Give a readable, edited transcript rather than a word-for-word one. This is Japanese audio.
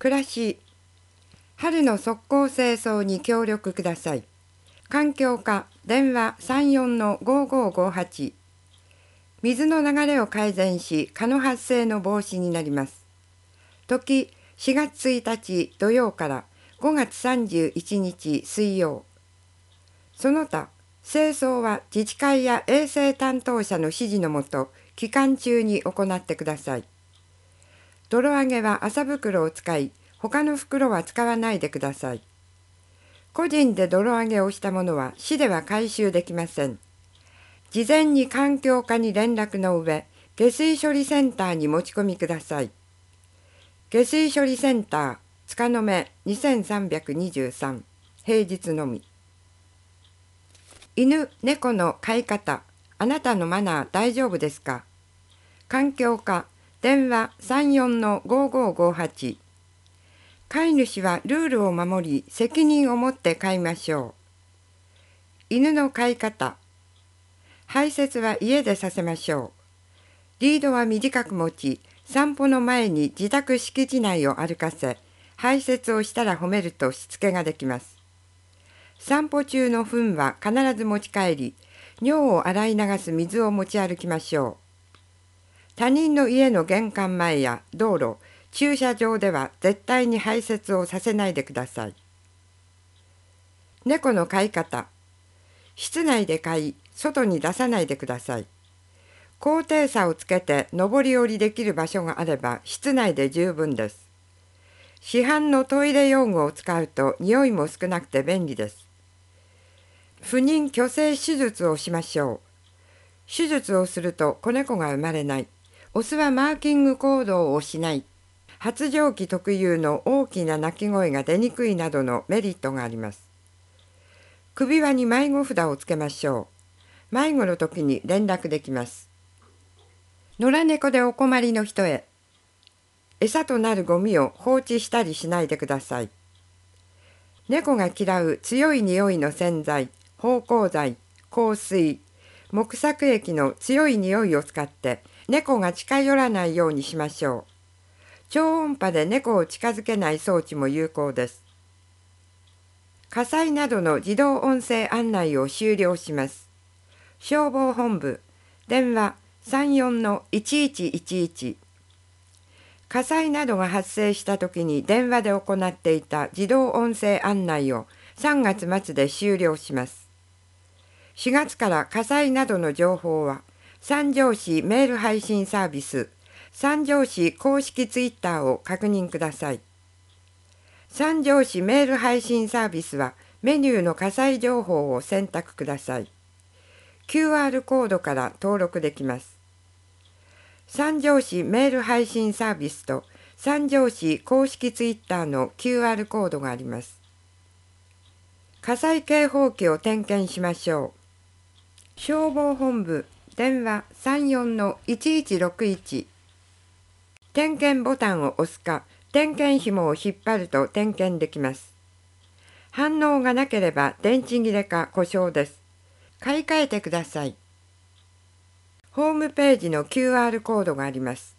暮らし、春の速攻清掃に協力ください。環境課、電話34-5558。水の流れを改善し、蚊の発生の防止になります。時、4月1日土曜から5月31日水曜。その他、清掃は自治会や衛生担当者の指示のもと、期間中に行ってください。泥上げは麻袋を使い、他の袋は使わないでください。個人で泥上げをしたものは市では回収できません。事前に環境課に連絡の上、下水処理センターに持ち込みください。下水処理センター、塚の目2323、平日のみ。犬、猫の飼い方、あなたのマナー大丈夫ですか？環境課、電話34-5558。飼い主はルールを守り、責任を持って飼いましょう。犬の飼い方。排泄は家でさせましょう。リードは短く持ち、散歩の前に自宅敷地内を歩かせ、排泄をしたら褒めるとしつけができます。散歩中の糞は必ず持ち帰り、尿を洗い流す水を持ち歩きましょう。他人の家の玄関前や道路、駐車場では絶対に排泄をさせないでください。猫の飼い方。室内で飼い、外に出さないでください。高低差をつけて上り下りできる場所があれば室内で十分です。市販のトイレ用具を使うと匂いも少なくて便利です。不妊去勢手術をしましょう。手術をすると子猫が生まれない。オスはマーキング行動をしない。発情期特有の大きな鳴き声が出にくいなどのメリットがあります。首輪に迷子札をつけましょう。迷子の時に連絡できます。野良猫でお困りの人へ。餌となるゴミを放置したりしないでください。猫が嫌う強い匂いの洗剤、芳香剤、香水、木作液の強い匂いを使って猫が近寄らないようにしましょう。超音波で猫を近づけない装置も有効です。火災などの自動音声案内を終了します。消防本部、電話34-1111。火災などが発生したときに電話で行っていた自動音声案内を3月末で終了します。4月から火災などの情報は、三条市メール配信サービス、三条市公式ツイッターを確認ください。三条市メール配信サービスはメニューの火災情報を選択ください。QR コードから登録できます。三条市メール配信サービスと三条市公式ツイッターの QR コードがあります。火災警報器を点検しましょう。消防本部電話34-1161。点検ボタンを押すか、点検紐を引っ張ると点検できます。反応がなければ電池切れか故障です。買い替えてください。ホームページの QR コードがあります。